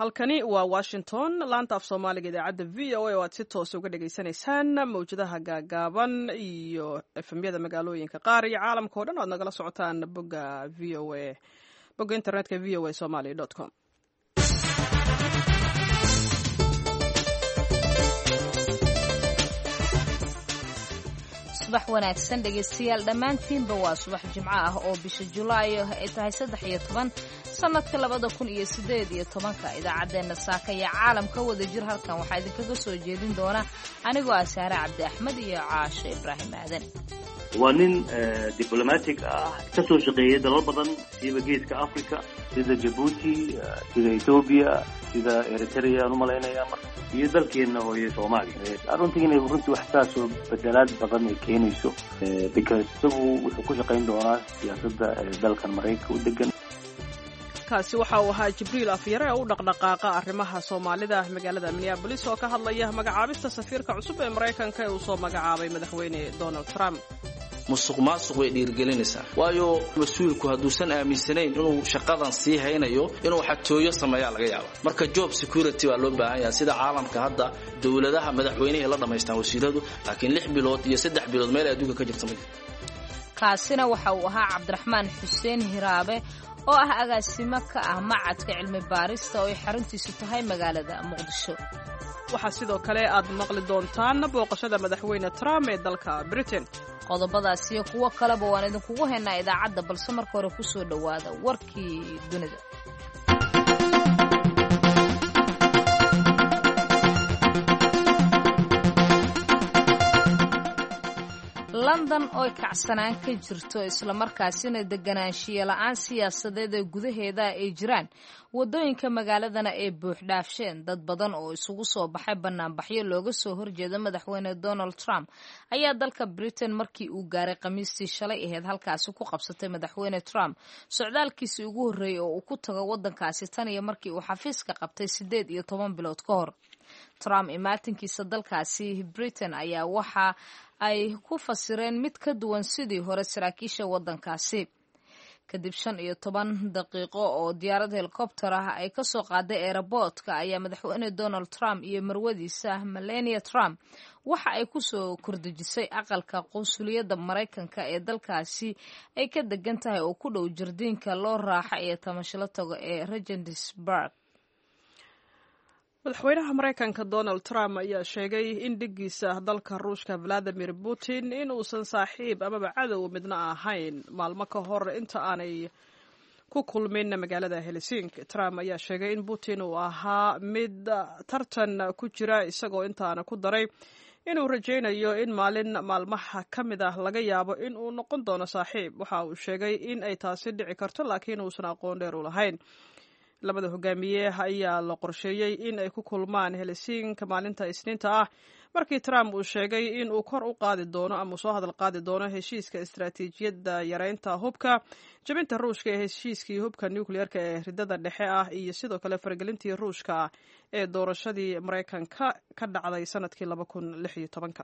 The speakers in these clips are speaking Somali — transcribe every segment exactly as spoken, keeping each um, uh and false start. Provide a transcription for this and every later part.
halkani waa washington laanta af soomaaliga idaacadda v o a oo aad si toos uga dhagaysanaysaan mawjadaha gaagaaban iyo efemyada magaalooyinka qaar iyo caalamka o dhan o ad nagala socotaan bogga v o a bogga internetka v o a somaly dot com. subax wanaagsan dhegaystayaal dhammaantiinba waa subax jimco ah oo bisha julaayo ay tahay saddex iyo toban sanadka labada kun iyo siddeed iyo tobanka idaacaddeenna saaka iyo caalamka wada jir halkan waxaa idinkaga soo jeedin doona anigoo ah saare cabdi axmed iyo caasho ibraahim aadan. waa nin diblomatic ah ka soo shaqeeyay dalal badan sida geeska africa sida jabuuti sida ethoobia sida eritrea aan u malaynaya iyo dalkeena hooye soomaaliya aruntii inay runtii wax saasoo bedelaad badan ay keenayso because isagu wuxuu ku shaqayn doonaa siyaasadda dalkan maraykanka u degan. kaasi waxa uu ahaa jibriil afyare oo u dhaqdhaqaaqa arrimaha soomaalida magaalada minneabolis oo ka hadlaya magacaabista safiirka cusub ee maraykanka ee uu soo magacaabay madaxweyne donald trump. musuq maasuq way dhiirgelinaysaa waayo mas-uulku hadduusan aaminsanayn inuu shaqadan sii haynayo inuu xatooyo sameeyaa laga yaaba marka job security waa loo baahan yahay sida caalamka hadda dowladaha madaxweynaha la dhamaystaan wasiiradu laakiin lix bilood iyo saddex bilood meel adduunka ka jirta ma jirto. kaasina waxa uu ahaa cabdiraxmaan xuseen hiraabe oo ah agaasimo ka ah macadka cilmi baarista oo ay xaruntiisu tahay magaalada muqdisho. waxaa sidoo kale aad maqli doontaan booqashada madaxweyne trump ee dalka britain. qodobadaas iyo kuwo kaleba waan idinkugu haynaa idaacadda balse marka hore ku soo dhowaada warkii dunida. london oo kacsanaan ka jirto islamarkaasina deganaanshiya la-aan siyaasadeed ee gudaheeda ay jiraan wadooyinka magaaladana ay buuxdhaafsheen dad badan oo isugu soo baxay banaanbaxyo looga soo horjeeda madaxweyne donald trump ayaa dalka britain markii uu gaaray khamiistii shalay aheyd halkaasi ku qabsatay madaxweyne trump socdaalkiisii ugu horreeyey oo uu ku tago waddankaasi tan iyo markii uu xafiiska qabtay siddeed iyo toban bilood ka hor. trump imaatinkiisa dalkaasi britain ayaa waxa ay ku fasireen mid ka duwan sidii hore saraakiisha waddankaasi. kadib shan iyo toban daqiiqo oo diyaarad helikobter ah ay ka soo qaaday eeraboortka ayaa madaxweyne donald trump iyo marwadiisa melania trump waxa ay ku soo kordejisay aqalka qunsuliyadda maraykanka ee dalkaasi ay ka degan tahay oo ku dhow jardiinka loo raaxa iyo tamashalo tago ee regensburg. madaxweynaha maraykanka donald trump ayaa sheegay in dhiggiisa dalka ruushka valadimir putin in uusan saaxiib amaba cadow midna ahayn maalmo ka hor inta aanay ku kulmin magaalada helsinki. trump ayaa sheegay in putin uu ahaa mid tartan ku jira isagoo intaana ku daray inuu rajaynayo in maalin maalmaha ka mid ah laga yaabo in uu noqon doono saaxiib. waxa uu sheegay in ay taasi dhici karto laakiin uusan aqoon dheer u lahayn. labada hogaamiye ayaa la qorsheeyey in ay ku kulmaan helsinki maalinta isniinta ah markii trump uu sheegay in uu kor u qaadi doono ama uu soo hadal qaadi doono heshiiska istaraatiijiyadda yareynta hubka jabinta ruushka ee heshiiskii hubka nucleerka ee ridada dhexe ah iyo sidoo kale faragelintii ruushka ah ee doorashadii maraykanka ka dhacday sanadkii laba kun lix iyo tobanka.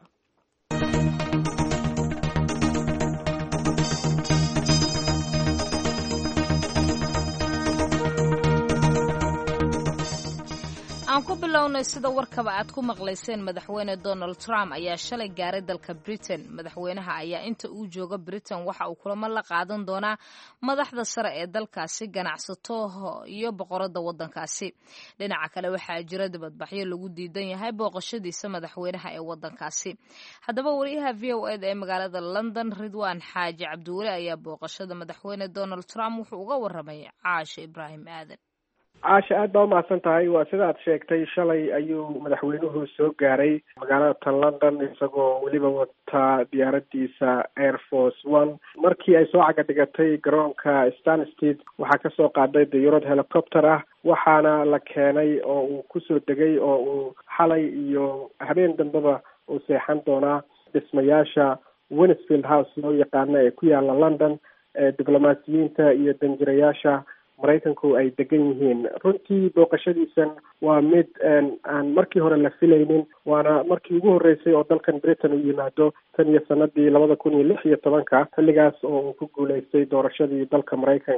aan ku bilownay sida warkaba aad ku maqlayseen madaxweyne donald trump ayaa shalay gaaray dalka britain. madaxweynaha ayaa inta uu jooga britain waxa uu kulamo la qaadan doonaa madaxda sare ee dalkaasi ganacsato iyo boqorada waddankaasi. dhinaca kale waxaa jira dibadbaxyo lagu diidan yahay booqashadiisa madaxweynaha ee waddankaasi. haddaba wariyaha v o eda ee magaalada london ridwaan xaaji cabdiweli ayaa booqashada madaxweyne donald trump wuxuu uga waramay caasho ibraahim aadan. caasha aad baa umahadsan tahay. waa sida aad sheegtay shalay ayuu madaxweynuhu soo gaaray magaalada tan london isagoo weliba wataa diyaaradiisa air force one. markii ay soo caga dhigatay garoonka stansted waxaa kasoo qaaday diyuurad helicopter ah waxaana la keenay oo uu kusoo degay oo uu xalay iyo habeen dambeba uu seexan doonaa dhismayaasha Westfield House loo yaqaano ee ku yaala London ee diblomaasiyiinta iyo danjirayaasha maraykanku ay degan yihiin. runtii booqashadiisan waa mid aan markii hore la filaynin, waana markii ugu horreysay oo dalkan Britain uu yimaado tan iyo sanadii labada kun iyo lix iyo tobanka xilligaas oo uu ku guuleystay doorashadii dalka Maraykanka.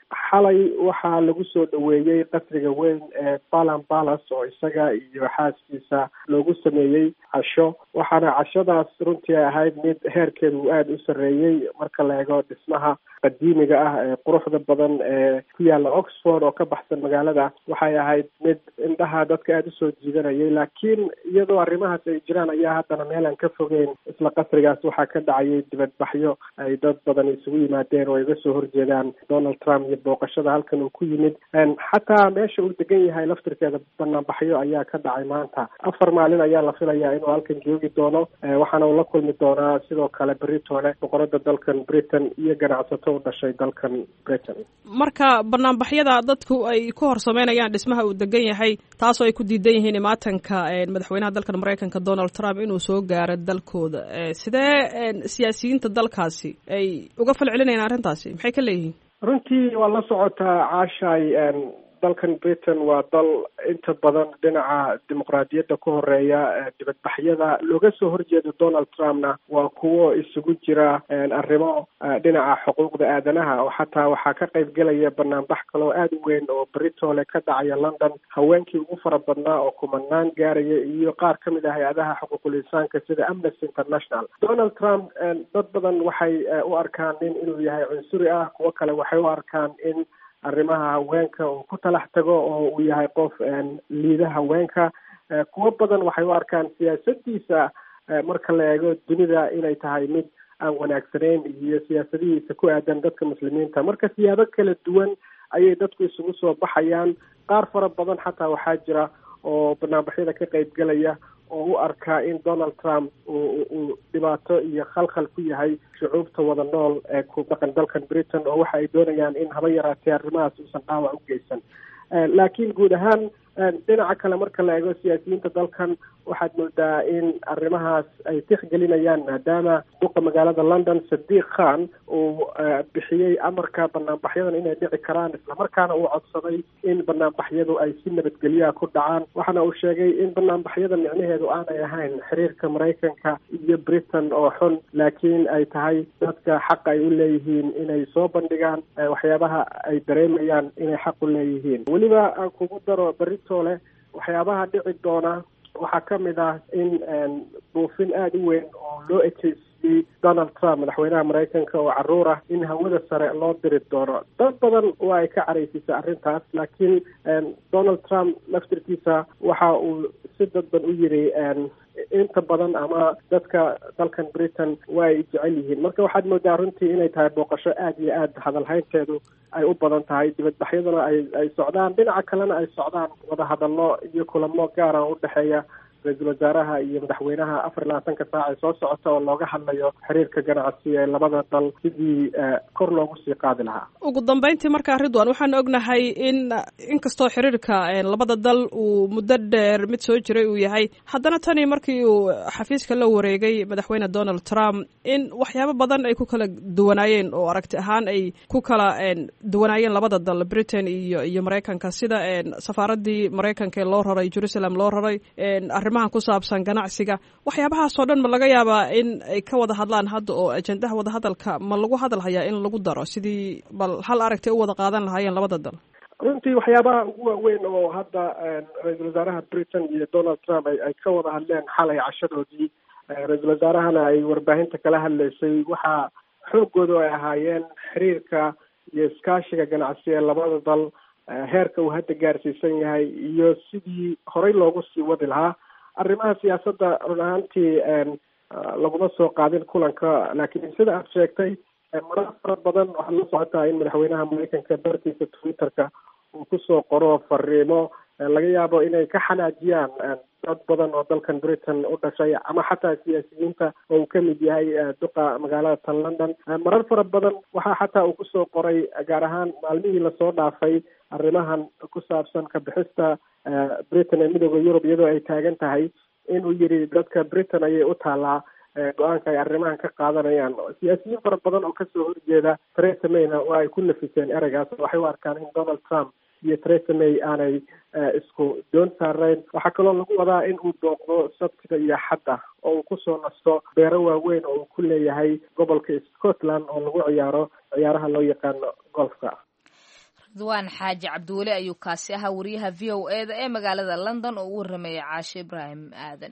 xalay waxaa lagu soo dhaweeyey qasriga weyn ee Buckingham Palace oo isaga iyo xaaskiisa loogu sameeyey casho waxaana cashadaas runtii ahayd mid heerkeedu aada u sarreeyey marka la eego dhismaha qadiimiga ah ee quruxda badan ee ku yaala Oxford oo ka baxsan magaalada waxay ahayd mid indhaha dadka aada usoo jiidanayay laakiin iyadoo arrimahaas ay jiraan ayaa haddana meel aan ka fogeyn isla qasrigaas waxaa ka dhacayay dibadbaxyo ay dad badan isugu yimaadeen oo iga soo horjeedaan Donald Trump iyo booqashada halkan uu ku yimid xataa meesha uu degan yahay laftirkeeda banaanbaxyo ayaa ka dhacay maanta afar maalin ayaa la filayaa inuu halkan joogi doono waxaana uu la kulmi doonaa sidoo kale beritoole boqorada dalkan Britain iyo ganacsato u dhashay dalkan Britain marka banaanbaxyada dadku ay ku horsameynayaan dhismaha uu degan yahay taasoo ay ku diidan yihiin imaatanka madaxweynaha dalkan Mareykanka Donald Trump inuu soo gaaro dalkooda sidee siyaasiyiinta dalkaasi ay uga falcelinayaan arrintaasi maxay ka leeyihiin runtii waa la socotaa caashay dalkan Britain waa dal inta badan dhinaca dimuqraadiyadda ku horeeya dibadbaxyada looga soo horjeedo Donald Trumpna waa kuwo isugu jira arrimo dhinaca xuquuqda aadanaha oo xataa waxaa ka qayb gelaya banaanbax kaloo aada u weyn oo beritoole ka dhacaya London haweenkii ugu fara badnaa oo kumanaan gaaraya iyo qaar ka mid ah hay-adaha xuquuqul insaanka sida Amnesty International Donald Trump dad badan waxay u arkaan nin inuu yahay cunsuri ah kuwo kale waxay u arkaan in arrimaha haweenka uu ku talax tago oo uu yahay qof liida haweenka kuwo badan waxay u arkaan siyaasadiisa marka la eego dunida inay tahay mid aan wanaagsanayn iyo siyaasadihiisa ku aadan dadka muslimiinta marka siyaabo kala duwan ayay dadku isugu soo baxayaan qaar fara badan xataa waxaa jira oo banaanbaxyada ka qayb gelaya oo u arkaa in Donald Trump uu dhibaato iyo khalkhal ku yahay shucuubta wada nool ee ku dhaqan dalkan Britain oo waxa ay doonayaan in haba yaraatee arrimahaas uusan dhaawac u geysan laakiin guud ahaan dhinaca kale marka la eego siyaasiyiinta dalkan waxaad moodaa in arrimahaas ay tixgelinayaan maadaama duqa magaalada London Sadiq Khan uu bixiyey amarka banaanbaxyadan inay dhici karaan islamarkaana uu codsaday in banaanbaxyadu ay si nabadgelya ku dhacaan waxaana uu sheegay in banaanbaxyada micnaheedu aanay ahayn xiriirka Mareykanka iyo Britain oo xun laakiin ay tahay dadka xaq ay u leeyihiin inay soo bandhigaan waxyaabaha ay dareemayaan inay xaq u leeyihiin weliba aan kugu daro beritoole waxyaabaha dhici doona waxaa ka mid ah in buufin aada u weyn oo loo ekeysiyey Donald Trump madaxweynaha Mareykanka oo caruur ah in hawada sare loo diri doono dad badan waa ay ka caraysisay arrintaas laakiin Donald Trump laftirkiisa waxa uu si dadban u yiri inta badan ama dadka dalkan Britain waa ay jecel yihiin marka waxaad moodaa runtii inay tahay booqasho aada iyo aada hadalhaynteedu ay u badan tahay dibadbaxyadana ay ay socdaan dhinaca kalena ay socdaan wada hadallo iyo kulamo gaara u dhexeeya ra-iisul wasaaraha iyo madaxweynaha afar iyo labaatanka saac ee soo socota oo looga hadlayo xiriirka ganacsi ee labada dal sidii kor loogu sii qaadi lahaa ugu dambeyntii markaa Ridwan waxaan ognahay in inkastoo xiriirka labada dal uu muddo dheer mid soo jiray uu yahay haddana tani markii uu xafiiska la wareegay madaxweyne Donald Trump in waxyaabo badan ay ku kala duwanaayeen oo aragti ahaan ay ku kala duwanaayeen labada dal Britain iyo iyo Mareykanka sida safaaradii Mareykanka ee loo raray Jerusalem loo raray arrimaha ku saabsan ganacsiga waxyaabahaas oo dhan ma laga yaabaa in ay ka wada hadlaan hadda oo ajendaha wada hadalka ma lagu hadal hayaa in lagu daro sidii bal hal aragti u wada qaadan lahaayeen labada dal runtii waxyaabaha ugu waaweyn oo hadda ra-iisul wasaaraha Britain iyo Donald Trump ay ay ka wada hadleen xalay cashadoodii ra-iisul wasaarahana ay warbaahinta kala hadlaysay waxaa xoogoodu ay ahaayeen xiriirka iyo iskaashiga ganacsi ee labada dal heerka uu hadda gaarsiisan yahay iyo sidii horey loogu sii wadi lahaa arrimaha siyaasadda run ahaantii laguma soo qaadin kulanka laakiin sida aad sheegtay marar fara badan waxaad la socotaa in madaxweynaha Mareykanka bartiisa Twitterka uu kusoo qoro fariimo laga yaabo inay ka xanaajiyaan dad badan oo dalkan Britain u dhashay ama xataa siyaasiyiinta oo uu ka mid yahay duqa magaalada tan London marar fara badan waxaa xataa uu kusoo qoray gaar ahaan maalmihii lasoo dhaafay arrimahan ku saabsan ka bixista Britain ee midowda Yurub iyadoo ay taagan tahay inuu yiri dadka Britain ayay u taalaa go-aanka ay arrimahan ka qaadanayaan siyaasiyiin fara badan oo kasoo horjeeda Theresa Mayna waa ay ku nafiseen ereygaas waxay u arkaan in Donald Trump iyo Theresa May aanay isku doon saarayn waxaa kaloo lagu wadaa in uu booqdo sabtida iyo xadda oo uu kusoo nasto beero waaweyn oo uu ku leeyahay gobolka Scotland oo lagu ciyaaro ciyaaraha loo yaqaano golfka ridwaan xaaji cabdiweli ayuu kaasi ahaa wariyaha v o e da ee magaalada london oo u waramayay caashe ibraahim aadan.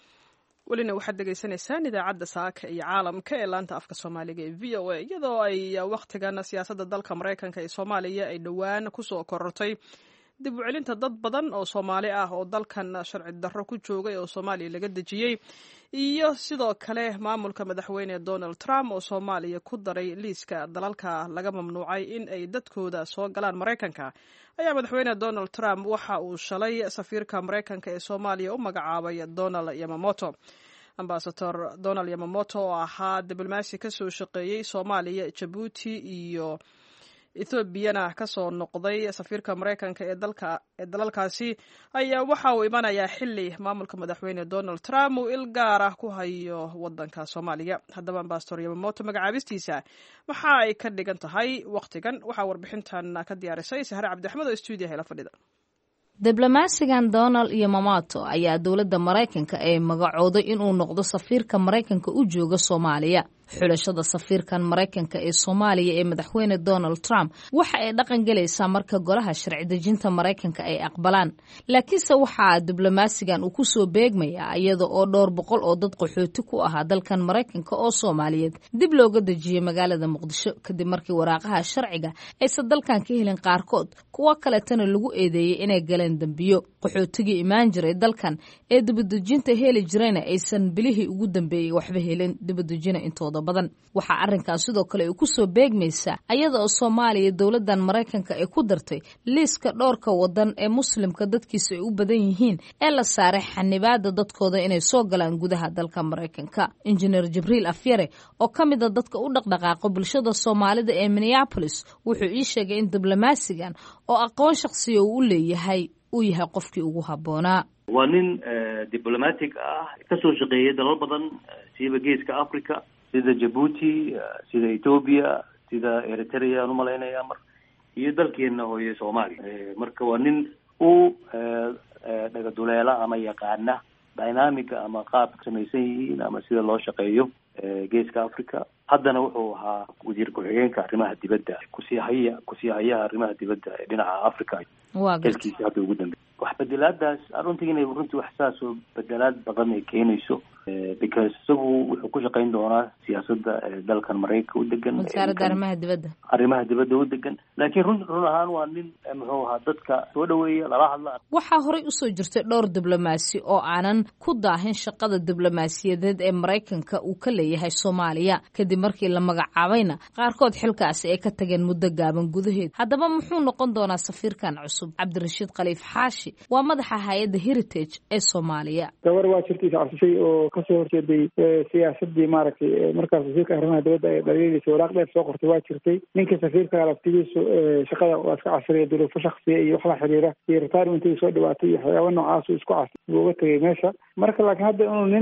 welina waxaad dhegaysanaysaan idaacadda saaka iyo caalamka ee laanta afka soomaaliga ee v o a iyadoo ay wakhtigan siyaasadda dalka maraykanka ee soomaaliya ay dhowaan kusoo korortay dib u celinta dad badan oo soomaali ah oo dalkan sharci darro ku joogay oo soomaaliya laga dejiyey iyo sidoo kale maamulka madaxweyne donald trump oo soomaaliya ku daray liiska dalalka laga mamnuucay in ay dadkooda soo galaan maraykanka ayaa madaxweyne donald trump waxa uu shalay safiirka maraykanka ee soomaaliya u magacaabay donald yamamoto. ambasador donald yamamoto oo ahaa diblomaasi ka soo shaqeeyey soomaaliya, jabuuti iyo ethoobiana kasoo noqday safiirka maraykanka ee dalka ee dalalkaasi ayaa waxa uu imanayaa xili maamulka madaxweyne donald trump uu il gaar ah ku hayo wadanka soomaaliya. haddaba ambasador yamamoto magacaabistiisa waxa ay ka dhigan tahay wakhtigan waxaa warbixintan ka diyaarisay sahre cabdiaxmed oo stuudiyaha la fadhida. diblomaasigan donald yamamoto ayaa dowladda maraykanka ee magacooday inuu noqdo safiirka maraykanka u jooga soomaaliya. xulashada safiirkan maraykanka ee soomaaliya ee madaxweyne donald trump waxa ay dhaqan gelaysaa marka golaha sharci dejinta maraykanka ay aqbalaan, laakiinse waxaa diblomaasigan uu kusoo beegmayaa iyada oo dhowr boqol oo dad qaxooti ku ahaa dalkan maraykanka oo soomaaliyeed dib looga dejiyey magaalada muqdisho kadib markii waraaqaha sharciga aysan dalkan ka helin qaarkood, kuwo kaletana lagu eedeeyey inay galeen dembiyo. qaxootigii imaan jiray dalkan ee dibadejinta heli jirayna aysan bilihii ugu dambeeyey waxba helin dibadejina intooda badan. waxaa arrinkan sidoo kale ay kusoo beegmaysaa ayada oo soomaaliya dowladan maraykanka ay ku dartay liiska dhowrka wadan ee muslimka dadkiisa ay u badan yihiin ee la saaray xanibaada dadkooda inay soo galaan gudaha dalka maraykanka. injineer jibriil afyare oo ka mid a dadka u dhaqdhaqaaqo bulshada soomaalida ee minneapolis wuxuu ii sheegay in diblomaasigan oo aqoon shakhsiya uu u leeyahay uu yahay qofkii ugu habboonaa. waa nin diblomatic ah kasoo shaqeeyay dalal badan siiba geeska africa sida jabuuti, sida ethoobia, sida eritrea aan umalaynaya mar iyo dalkeena hooye soomaaliya. marka waa nin u dhagaduleela ama yaqaana dynamica ama qaabka samaysan yihiin ama sida loo shaqeeyo geeska africa. haddana wuxuu ahaa wasiir ku-xigeenka arrimaha dibadda kusii haya kusii hayaha arrimaha dibadda ee dhinaca africa dalkiisa hadda ugu dambeey. wax bedelaadaas runtii inay runtii wax saas oo bedelaad badan ay keenayso because isagu wuxuu ku shaqayn doonaa siyaasadda dalkan maraykanka u degan, wasaaradda arrimaha dibadda arrimaha dibadda u degan, laakiin run run ahaan waa nin muxuu ahaa dadka soo dhaweeya lala hadla. waxaa horey usoo jirtay dhowr diblomaasi oo aanan ku daahin shaqada diblomaasiyadeed ee maraykanka uu ka leeyahay soomaaliya kadib markii la magacaabayna qaarkood xilkaasi ay ka tageen muddo gaaban gudaheed. haddaba muxuu noqon doonaa safiirkan cusub? cabdirashiid khaliif xaashi waa madaxa hay-adda heritage ee soomaaliya. gabar waa jirtay cabsishay oo kasoo horjeeday siyaasadii maaragtay markaas wasiirka arrimaha dibadda ee dhaliilisa waraaq dheer soo qortay waa jirtay. ninka safiirka laftigiisu shaqada waa iska casriya duruufo shaksiya iyo wax la xiriira iyo retirementiga soo dhawaatay iyo waxyaaba noocaas isku cas buu uga tegay meesha. marka laakiin hadda inuu nin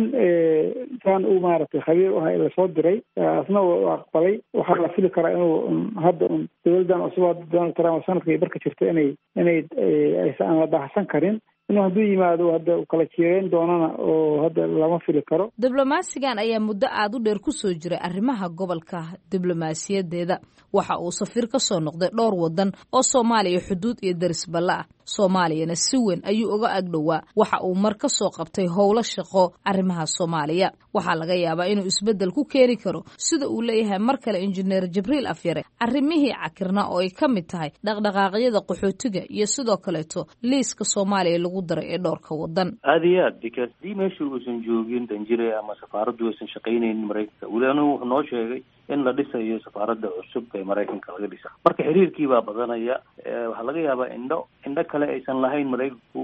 saan u maaragtay khabiir u ahaa lasoo diray asna uu aqbalay, waxaa la fili karaa inuu hadda un dowladan cusub donald trump sanadkii barka jirta inay inay aysan la daahsan karin inuu hadduu yimaado hadda kala jiireyn doonana oo hadda lama fili karo. diblomaasigan ayaa muddo aada u dheer kusoo jiray arrimaha gobolka diblomaasiyadeeda. waxa uu safiir ka soo noqday dhowr wadan oo soomaaliya xuduud iyo daris balla ah. soomaaliyana si weyn ayuu uga agdhowaa. waxa uu mar ka soo qabtay howlo shaqo arrimaha soomaaliya. waxaa laga yaabaa inuu isbeddel ku keeni karo sida uu leeyahay mar kale injineer jibriil afyare arrimihii cakirna oo ay ka mid tahay dhaqdhaqaaqyada qaxootiga iyo sidoo kaleeto liiska soomaaliya lagu daray ee dhowrka wadan. aada iyo aad because dii meesha uusan joogin danjire ama safaaraddu aysan shaqaynaynin maraykanka weli anigu wuxuu noo sheegay in la dhisayo safaaradda cusub ee maraykanka laga dhisa. marka xiriirkii baa badanaya. waxaa laga yaabaa indho indho kale aysan lahayn maraykanku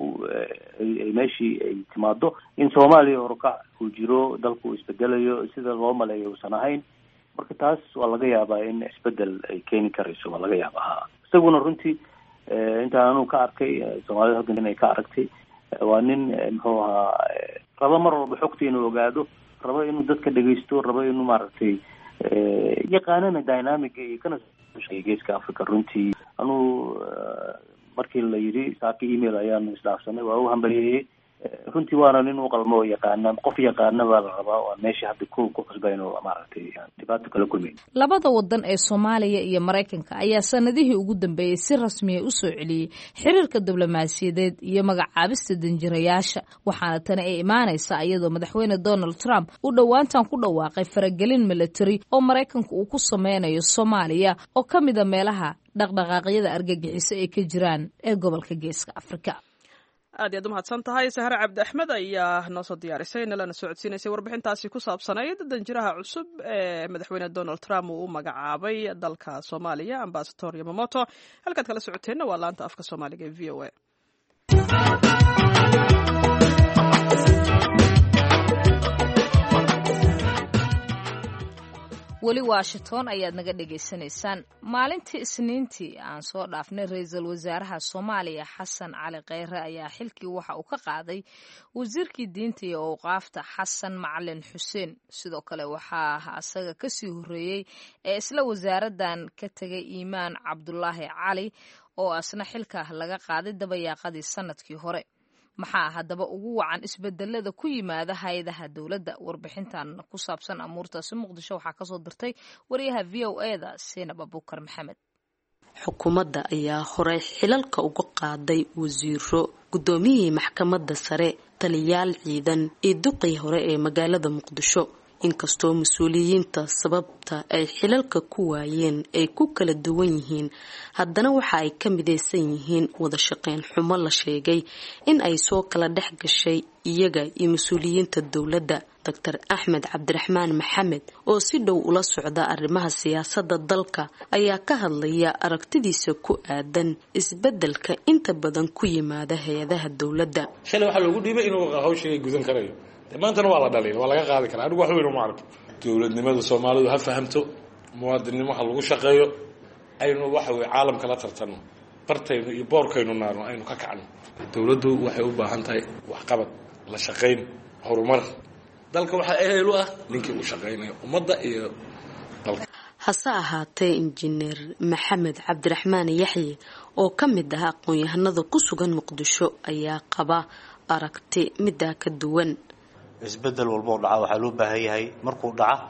ay meeshii ay timaado in soomaaliya horukac uu jiro, dalku uu isbedelayo sida loo maleeyo uusan ahayn. marka taas waa laga yaabaa in isbedel ay keeni karayso, waa laga yaabaa. isaguna runtii intaan anugu ka arkay soomaalida hadda inay ka aragtay waa nin muxuu ahaa raba mar walba xogta inuu ogaado, raba inuu dadka dhegaysto, raba inuu maaragtay yaqaanana dynamica iyo kana geeska africa. runtii anuu markii la yidhi saaki email ayaanu isdhaafsanay waa u hambalyeeyey runtii waana nin u qalmo oo yaqaana qof yaqaana baa la rabaa oo meesha hadda ku ku qasbay inuu maaragtay dhibaato kala kulmin. labada wadan ee Soomaaliya iyo Mareykanka ayaa sanadihii ugu dambeeyay si rasmi ah u soo celiyay xiriirka diblomaasiyadeed iyo magacaabista danjirayaasha, waxaana tani ay imaanaysaa iyadoo madaxweyne Donald Trump uu dhawaantan ku dhawaaqay faragelin military oo Mareykanka uu ku sameynayo Soomaaliya oo ka mid ah meelaha dhaqdhaqaaqyada argagixiso ee ka jiraan ee gobolka Geeska Afrika. aad ayaad u mahadsan tahay Sahra Cabdi Axmed ayaa noo soo diyaarisay nalana socodsiinaysay warbixintaasi ku saabsanayd danjiraha cusub ee madaxweyne Donald Trump uu u magacaabay dalka Soomaaliya Ambassador Yamamoto. halkaad kala socoteenna waa laanta afka Soomaaliga ee V O A. weli Washington ayaad naga dhageysanaysaan. maalintii Isniintii aan soo dhaafnay ra'iisul wasaaraha Soomaaliya Xasan Cali Kheyre ayaa xilkii waxa uu ka qaaday wasiirkii diinta iyo awqaafta Xasan Macalin Xuseen. sidoo kale waxaa asaga ka sii horeeyay ee isla wasaaradan ka tagay Iimaan Cabdullaahi Cali oo asna xilka laga qaaday dabayaaqadii sanadkii hore. maxaa haddaba ugu wacan isbedelada ku yimaada hay'adaha dawladda? warbixintan ku saabsan amuurtaasi Muqdisho waxaa ka soo dirtay wariyaha V O A da Seenab Abubakar Maxamed. xukuumadda ayaa horey xilalka uga qaaday wasiiro, gudoomiyihii maxkamadda sare, taliyaal ciidan iyo duqii hore ee magaalada Muqdisho. inkastoo mas-uuliyiinta sababta ay xilalka ku waayeen ay ku kala duwan yihiin, haddana waxa ay ka midaysan yihiin wada shaqayn xumo la sheegay in ay soo kala dhex gashay iyaga iyo mas-uuliyiinta dowladda. Doctor Axmed Cabdiraxmaan Maxamed oo si dhow ula socda arrimaha siyaasadda dalka ayaa ka hadlaya aragtidiisa ku aadan isbedelka inta badan ku yimaada hay'adaha dowladda. shalay waxa lagu dhiibay inuu hawshiga gudan karayo, maantana waa la dhalin, waa laga qaadi karaa. anigu wax weyn uma arko. dowladnimada Soomaalidu ha fahamto muwaadiniin waxa lagu shaqeeyo, aynu waxa weey caalamka la tartano, bartaynu iyo boorkaynu naarno aynu ka kacno. dowladdu waxay u baahan tahay wax qabad, la shaqayn, horumar. dalka waxa ehel u ah ninkii u shaqeynaya ummadda iyo dalka. hase ahaatee injineer Maxamed Cabdiraxmaan Yaxye oo ka mid ah aqoon-yahanada ku sugan Muqdisho ayaa qaba aragti midda ka duwan. isbedel walba oo dhaca waxa loo baahan yahay markuu dhaca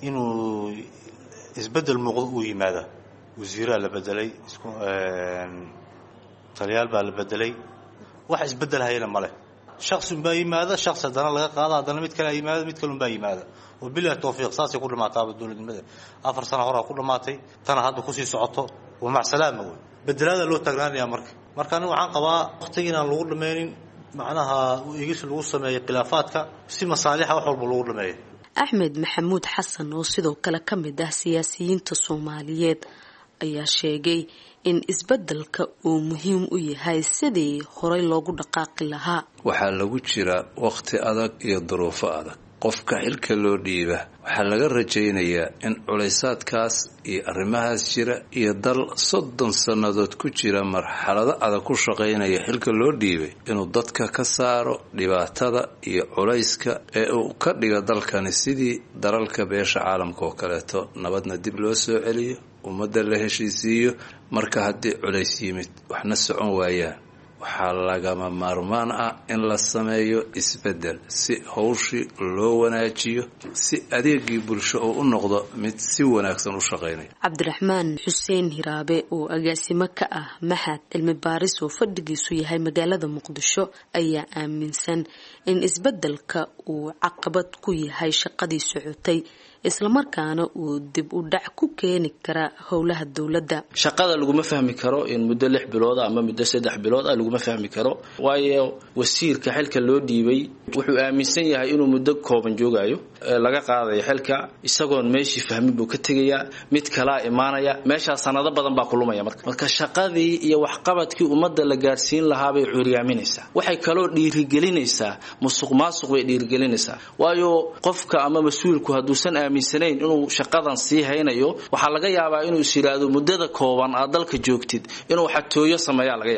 inuu isbedel muuqdo uu yimaado. wasiiraa la bedelay, isku een taliyaal baa la bedelay, wax isbedel hayna male. shakhsi baa yimaada, shakhsi hadana laga qaado, hadana mid kale yimaada, mid kale baa yimaada. wabillahi tawfiiq. saasi ku dhamaatay dowladnimada afar sano hore ku dhamaatay, tan hadda ku sii socoto waa mac salaama weey. bedelaada loo taagnaanaya marka marka anigu waxaan qabaa waqtigiina lagu dhameenin, macnaha igis lagu sameeyay khilaafaadka si masaalixa wax walba lagu dhameeyo. Axmed Maxamuud Xasan oo sidoo kale ka mid ah siyaasiyiinta Soomaaliyeed ayaa sheegay in isbedelka uu muhiim u yahay sidii horey loogu dhaqaaqi lahaa. waxaa lagu jira waqti adag iyo duruufo adag. qofka xilka loo dhiiba waxaa laga rajaynayaa in culaysaadkaas iyo arrimahaas jira iyo dal soddon sannadood ku jira marxalado adag ku shaqaynaya xilka loo dhiibay inuu dadka ka saaro dhibaatada iyo culayska ee uu ka dhiga dalkani sidii dalalka beesha caalamka oo kaleeto nabadna dib loo soo celiyo, ummadda la heshiisiiyo. marka haddii culays yimid waxna socon waayaan, waxaa lagama maarmaan ah in la sameeyo isbedel si hawshii loo wanaajiyo, si adeegii bulsho oo u noqdo mid si wanaagsan u shaqeynaya. Cabdiraxmaan Xuseen Hiraabe oo agaasimo ka ah Maxad Cilmi Baaris oo fadhigiisu yahay magaalada Muqdisho ayaa aaminsan in isbedelka uu caqabad ku yahay shaqadii socotay, isla markaana uu dib u dhac ku keeni kara howlaha dawladda. shaqada laguma fahmi karo in muddo lix bilood ama muddo saddex bilood ah laguma fahmi karo, waayo wasiirka xilka loo dhiibay wuxuu aaminsan yahay inuu muddo kooban joogayo, laga qaadayo xilka isagoon meeshii fahmin buu ka tegayaa, mid kala imaanaya, meesha sanado badan baa kulumaya. marka marka shaqadii iyo waxqabadkii ummadda la gaarsiin lahaa bay cuuriyaaminaysaa. waxay kaloo dhiirigelinaysaa musuqmaasuq, bay dhiirigelinaysaa, waayo qofka ama mas-uulku hadduusan aaminsanayn inuu shaqadan sii haynayo, waxaa laga yaabaa inuu is yiraahdo muddada kooban aad dalka joogtid inuu xatooyo sameeyaa laga yaabaa.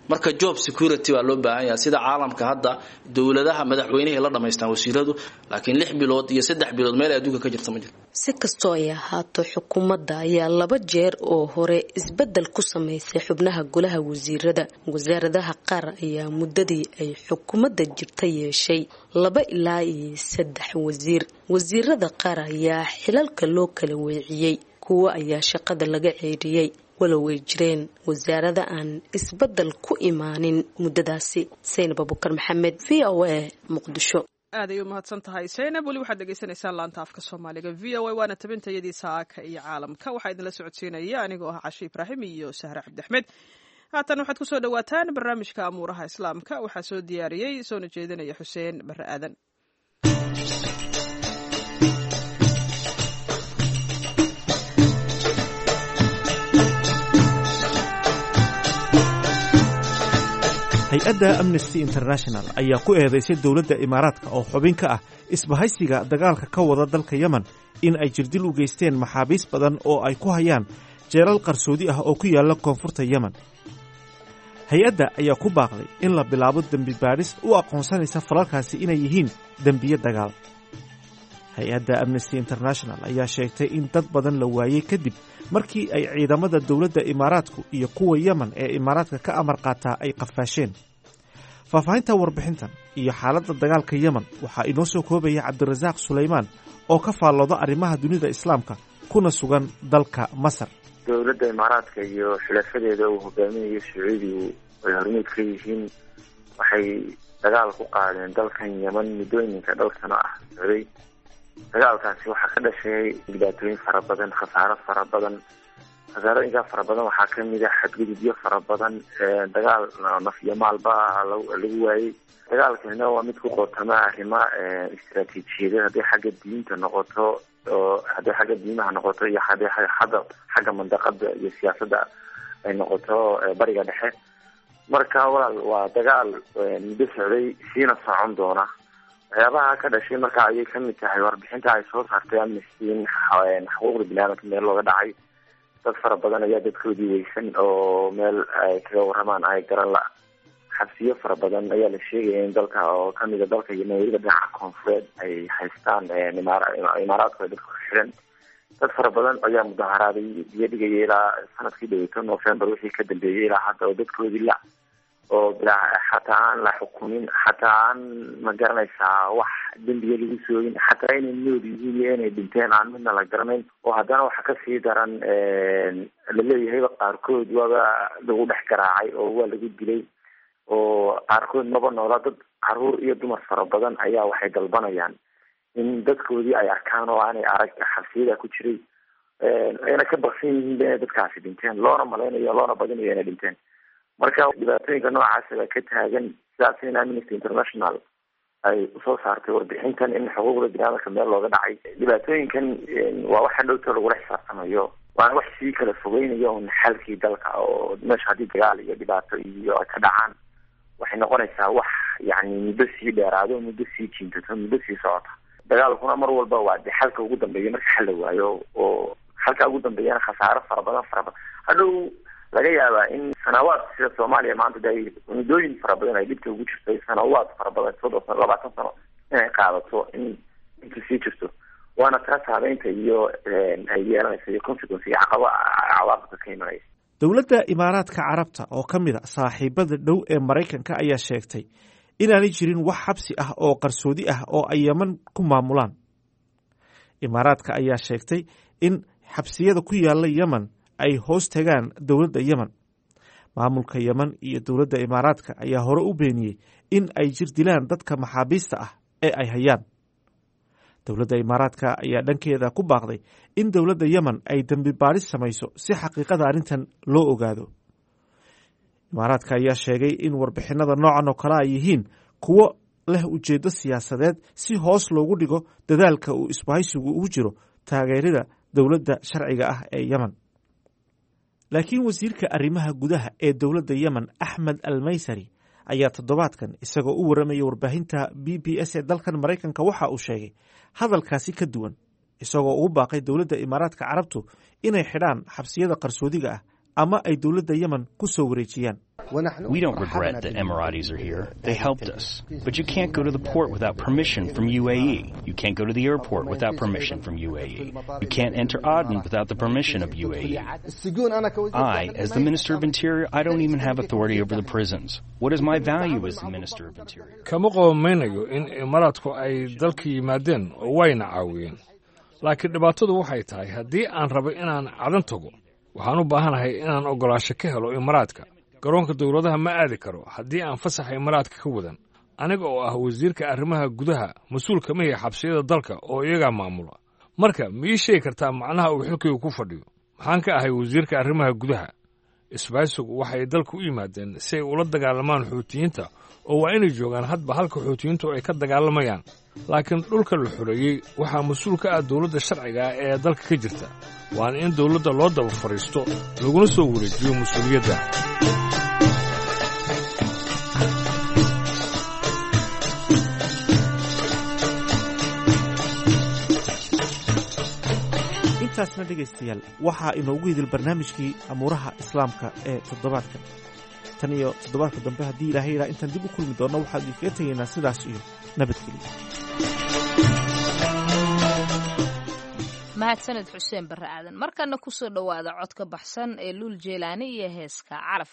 marka job security waa loo baahan yahay sida caalamka hadda dawladaha madaxweynaha la dhameystaan wasiiradu laakiin lix bilood iyo saddex bilood meel adduunka ka jirta ma jirto si kastoo ay ahaato xukuumadda ayaa laba jeer oo hore isbedel ku sameysay xubnaha golaha wasiirada wasaaradaha qaar ayaa muddadii ay xukuumadda jirta yeeshay laba ilaa iyo saddex wasiir wasiirada qaar ayaa xilalka loo kala weeciyey kuwa ayaa shaqada laga ceeriyey walow ay jireen wasaarada aan isbedel ku imaanin muddadaasi. Saynab Abubakar Maxamed, V O A, Muqdisho. aad ay u mahadsan tahay Saynab. weli waxaad dhegeysaneysaan laanta afka Soomaaliga V O A waana tabintayadii saaka iyo caalamka waxaa idinla socodsiinaya anigoo ah Cashi Ibraahim iyo Sahra Cabdi Axmed. haatan waxaad ku soo dhawaataan barnaamijka amuuraha islaamka waxaa soo diyaariyey soona jeedinaya Xuseen Barre Aadan. hay-adda Amnesty International ayaa ku eedeysay dowladda Imaaraadka oo xubin ka ah isbahaysiga dagaalka ka wada dalka Yemen in ay jirdil u geysteen maxaabiis badan oo ay ku hayaan jeelal qarsoodi ah oo ku yaala koonfurta Yemen. hay-adda ayaa ku baaqday in la bilaabo dambi baadhis u aqoonsanaysa falalkaasi inay yihiin dambiye dagaal. hay-adda Amnesty International ayaa sheegtay in dad badan la waayey kadib markii ay ciidamada dowladda Imaaraadku iyo kuwa Yemen ee Imaaraadka ka amar qaataa ay qafaasheen. faahfaahinta warbixintan iyo xaaladda dagaalka Yemen waxaa inoo soo koobaya Cabdirasaaq Suleymaan oo ka faallooda arrimaha dunida islaamka kuna sugan dalka Masar. dowladda Imaaraadka iyo xulafadeeda uu hogaaminayo Sacuudigu ay hormuud ka yihiin waxay dagaal ku qaadeen dalkan Yemen muddooyinka dhowr sano ah socday. dagaalkaasi waxaa ka dhashay dhibaatooyin fara badan, khasaaro fara badan. khasaarooyinka fara badan waxaa ka mid ah xadgudubyo fara badan, dagaal naf iyo maalba lagu waayey. dagaalkanina waa mid ku qootama arrimo istaraatiijiyada hadday xagga diinta noqoto oo hadday xagga diimaha noqoto iyo hadday xagga xagga mandaqada iyo siyaasadda ay noqoto bariga dhexe. marka walaal waa dagaal muddo socday siina socon doona. waxyaabaha ka dhashay marka ayay ka mid tahay warbixinta ay soo saartay Amnesty in xuquuqda bini'aadamka meel looga dhacay. dad fara badan ayaa dadkoodii weysan oo meel ay kaga waramaan ay garan la. xabsiyo fara badan ayaa la sheegaya in dalka oo kamida dalka iyo weliba dhinaca koonfureed ay haystaan imaaraadka ay dadka xiran. dad fara badan ayaa mudaharaaday biyo dhigaya ilaa sanadkii dhaweyto November wixii ka dambeeyey ilaa hadda oo dadkoodii la oo xataa aan la xukumin, xataa aan ma garanaysaa wax dembiga lagu soogin, xataa inay nool yihiin iyo inay dhinteen aan midna la garanayn. oo haddana waxa kasii daran laleeyahayba qaarkood waaba lagu dhex garaacay oo waa lagu dilay oo qaarkood maba noola. dad caruur iyo dumar fara badan ayaa waxay dalbanayaan in dadkoodii ay arkaan oo aanay arag xabsiyada ku jiray ayna ka baksan yihiin inay dadkaasi dhinteen, loona malaynayo loona badinayo inay dhinteen. marka dhibaatooyinka noocaas baa ka taagan. sidaas in Amnesty International ay usoo saartay warbixintan in xuquuqda bini'aadamka meel looga dhacay. dhibaatooyinkan waa waxa dhowto lagula xisaabtamayo, waana wax sii kala fogeynayo un xalkii dalka oo meesha haddii dagaal iyo dhibaato iyo ay ka dhacaan waxay noqonaysaa wax yani muddo sii dheeraado, muddo sii jiintato, muddo sii socota. dagaalkuna mar walba waa de xalka ugu dambeeya marka xal la waayo, oo xalka ugu dambeeyana khasaaro fara badan fara badan hadhow laga yaabaa in sanawaad sida Soomaaliya maanta day muddooyin fara badan ay dhibta ugu jirtay, sanawaad fara badan soddon sano labaatan sano inay qaadato in inta sii jirto. waana taas habeynta iyo ay yeelanaysa iyo consequence iyo caqaba cawaaqibka ka imanaya. dowladda Imaaraadka Carabta oo ka mid ah saaxiibada dhow ee Maraykanka ayaa sheegtay inaanay jirin wax xabsi ah oo qarsoodi ah oo ay Yemen ku maamulaan. Imaaraadka ayaa sheegtay in xabsiyada ku yaala Yemen ay hoos tagaan dowladda Yemen. maamulka Yemen iyo dowladda Imaaraadka ayaa hore u beeniyey in ay jir dilaan dadka maxaabiista ah ee ay hayaan. dowladda Imaaraadka ayaa dhankeeda ku baaqday in dowladda Yemen ay dambi baadhis samayso si xaqiiqada arrintan loo ogaado. Imaaraadka ayaa sheegay in warbixinada noocan oo kale ay yihiin kuwo leh ujeedo siyaasadeed si hoos loogu dhigo dadaalka uu isbahaysigu ugu jiro taageerida dowladda sharciga ah ee Yemen. laakiin wasiirka arrimaha gudaha ee dowladda Yemen Axmed Al-Maysari ayaa toddobaadkan isagoo u waramaya warbaahinta B B S ee dalkan Maraykanka waxa uu sheegay hadalkaasi ka duwan, isagoo ugu baaqay dowladda Imaaraadka Carabtu inay xidhaan xabsiyada qarsoodiga ah ama ay dowladda Yemen ku soo wareejiyaan. We don't regret that Emiratis are here. They helped us. But you can't go to the port without permission from U A E. You can't go to the airport without permission from U A E. You can't enter Aden without the permission of U A E. I, as the Minister of Interior, I don't even have authority over the prisons. What is my value as the Minister of Interior? kama qoomaynayo in Imaaraadku ay dalka yimaadeen oo wayna caawiyeen. Laakiin dhibaatadu waxay tahay haddii aan rabo inaan cadan tago, waxaan u baahanahay inaan ogolaansho ka helo Imaaraadka. Garoonka dawladaha ma aadi karo haddii aan fasax Imaaraadka ka wadan. Aniga oo ah wasiirka arrimaha gudaha, mas'uulka ma yahay xabsiyada dalka oo iyaga maamula. Marka ma ii sheegi kartaa macnaha uu xilkaygu ku fadhiyo? Maxaan ka ahay wasiirka arrimaha gudaha? Isbaaysigu waxay dalku u yimaadeen si ay ula dagaalamaan xuutiyiinta oo waa inay joogaan hadba halka xuutiyiintu ay ka dagaalamayaan. Laakiin dhulka la xoreeyay waxaa mas'uul ka ah dawladda sharciga ah ee dalka ka jirta. Waana in dawladda loo daba fariisto laguna soo wareejiyo mas'uuliyadda. intaasna dhegaystayaal waxaa inoogu idil barnaamijkii amuuraha islaamka ee toddobaadkan tan iyo toddobaadka dambe haddii ilaahay yidhaha intaan dib u kulmi doonno waxaan idinkaga tegaynaa sidaas iyo nabadgelyo. mahadsaned xuseen barre aadan. markana ku soo dhowaada codka baxsan ee luul jeelaani iyo heeska calaf.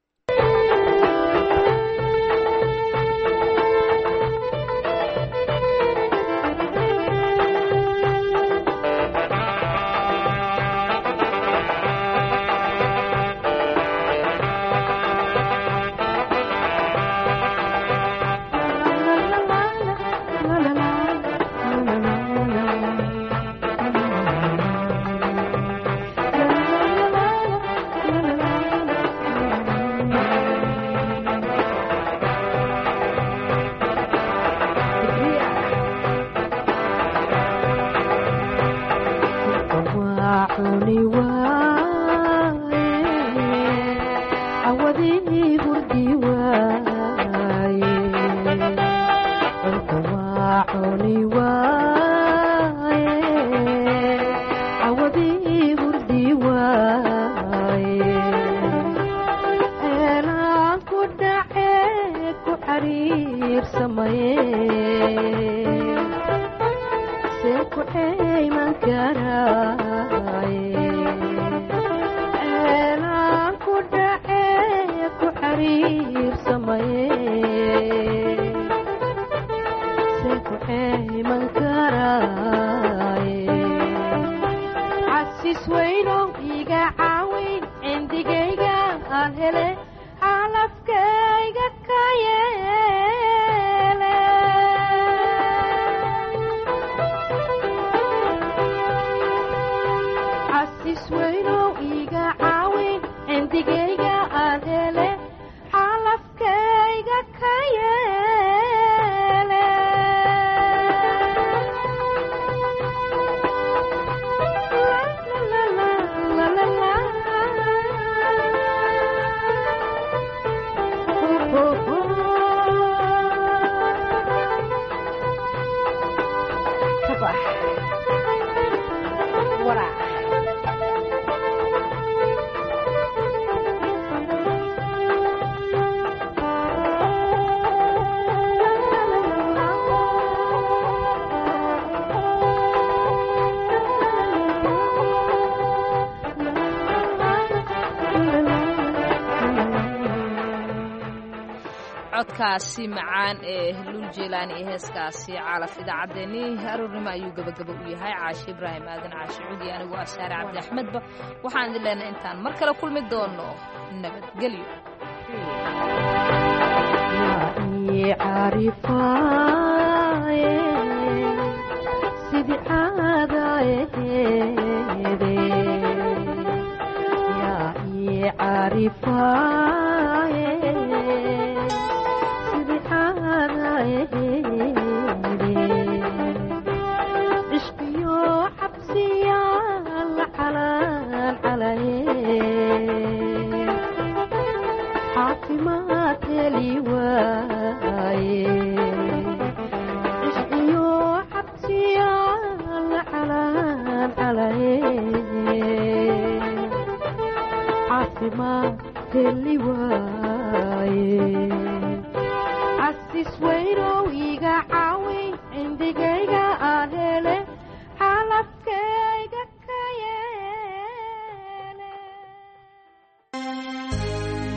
codkaasi macaan ee luul jeelaani iyo heeskaasi calaf idaacaddeenii aroornimo ayuu gabagaba u yahay. caashi ibraahim aadan caashi cudi anigu asaare cabdi axmedba waxaan idin leenahay intaan mar kale kulmi doono nabadgelyo. عاصمة اللواء waaye casis weynoo